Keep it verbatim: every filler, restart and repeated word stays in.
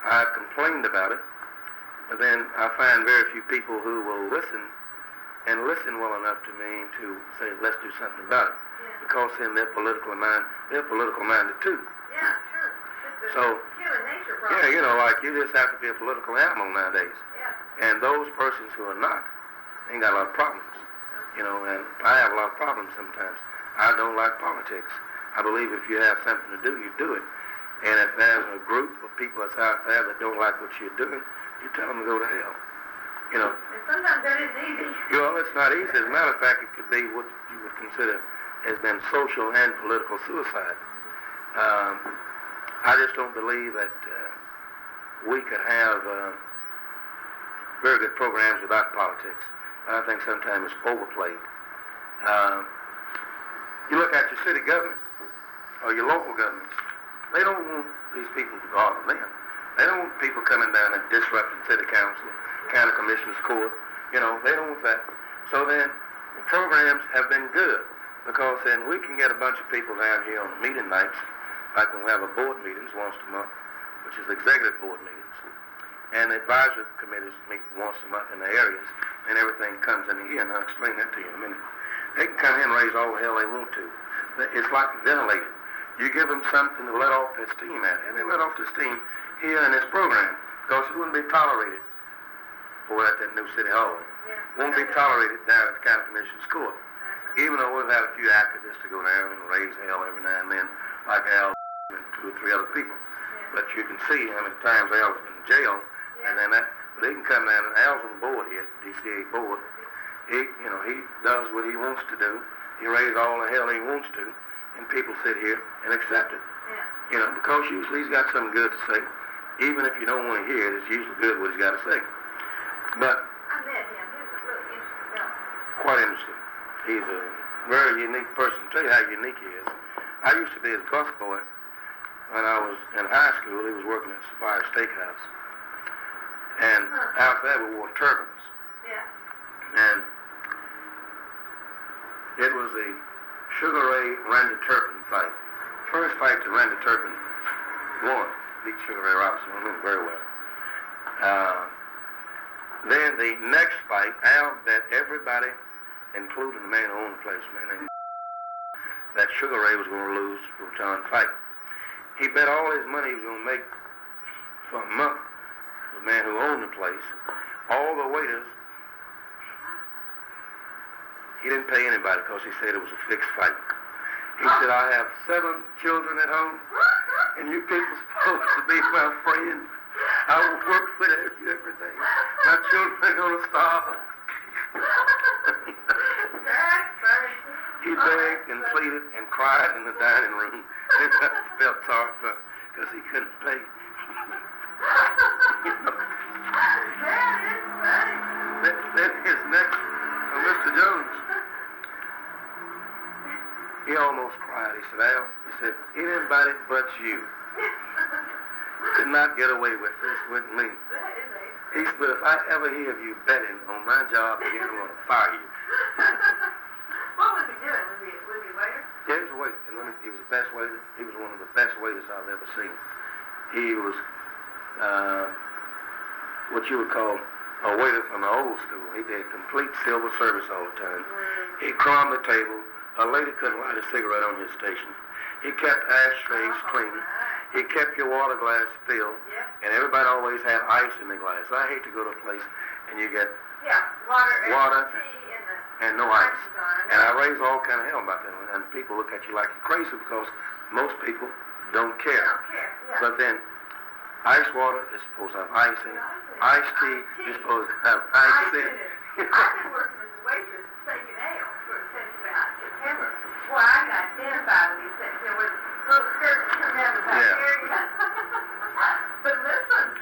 I've complained about it, but then I find very few people who will listen and listen well enough to me to say, let's do something about it. Yeah. Because then they're politically minded, they're political minded too. Yeah, sure. It's So, human nature problem. yeah, you know, like you just have to be a political animal nowadays. Yeah. And those persons who are not, ain't got a lot of problems. You know, and I have a lot of problems sometimes. I don't like politics. I believe if you have something to do, you do it. And if there's a group of people that's out there that don't like what you're doing, you tell them to go to hell. You know. And sometimes that isn't easy. Well, it's not easy. As a matter of fact, it could be what you would consider has been social and political suicide. Um, I just don't believe that uh, we could have uh, very good programs without politics. I think sometimes it's overplayed. Um, you look at your city government or your local governments, they don't want these people to bother them. They don't want people coming down and disrupting city council, county commissioners court. You know, they don't want that. So then the programs have been good because then we can get a bunch of people down here on meeting nights, like when we have a board meetings once a month, which is executive board meetings. And the advisory committees meet once a month in the areas, and everything comes in here, and I'll explain that to you in a minute. They can come here and raise all the hell they want to. It's like ventilated. You give them something to let off that steam at, and they let off the steam here in this program, because it wouldn't be tolerated for at that new city hall. Yeah. Won't be tolerated down at the county commission's court. Uh-huh. Even though we've had a few activists to go down and raise hell every now and then, like Al and two or three other people. Yeah. But you can see how many times Al's been in jail. And then that, but he can come down, and Al's on the board here, D C A board. He, you know, he does what he wants to do. He raises all the hell he wants to, and people sit here and accept it. Yeah. You know, because usually he's got something good to say. Even if you don't want to hear it, it's usually good what he's got to say. But I met him. He was a really interesting guy. quite interesting. He's a very unique person. I'll tell you how unique he is. I used to be his busboy when I was in high school. He was working at Sapphire Steakhouse. And Huh. out there we wore turbans. Yeah. And it was the Sugar Ray Randy Turpin fight. First fight that Randy Turpin won, beat Sugar Ray Robinson. I remember very well. Uh, then the next fight, Al bet everybody, including the man who owned the place, man named that Sugar Ray was going to lose the return fight. He bet all his money he was going to make for a month. The man who owned the place, all the waiters, he didn't pay anybody because he said it was a fixed fight. He said, I have seven children at home, and you people supposed to be my friends. I will work for you every day. My children are going to starve. He begged and pleaded and cried in the dining room. Everybody felt sorry for him because he couldn't pay. You know. That is funny. Then, then his next, uh, Mister Jones, he almost cried. He said, Al, he said, anybody but you could not get away with this with me. That is a... He said, but if I ever hear of you betting on my job again, I'm going to fire you. What was he doing? Was he, was he a waiter? Yeah, he was a waiter. And let me, he was the best waiter. He was one of the best waiters I've ever seen. He was uh, what you would call a waiter from the old school. He did complete silver service all the time. Mm. He crumbed the table. A lady couldn't light a cigarette on his station. He kept ashtrays Oh, clean. right. He kept your water glass filled. Yep. And everybody always had ice in the glass. I hate to go to a place and you get Yeah, water and Water tea and the... and no ice. is on it. And I raise all kind of hell about that. And people look at you like you're crazy because most people don't I care. don't care. Yeah. But then, ice water is supposed to have ice in it. Iced tea is supposed to have ice in it. I've been working as a waitress at Steak and Ale for since about September. Boy, I got identified with these things. There was little skirts